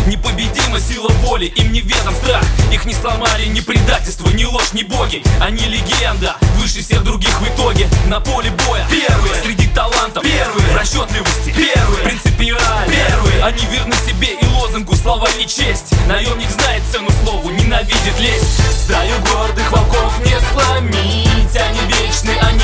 Непобедима сила воли, им неведом страх. Их не сломали ни предательство, ни ложь, ни боги. Они легенда, выше всех других в итоге. На поле боя первые, среди талантов первые, в расчетливости первые, принципиально первые. Они верны себе и лозунгу слава и честь. Наемник знает цену слову, ненавидит лесть. Стаю гордых волков не сломить, они вечны, они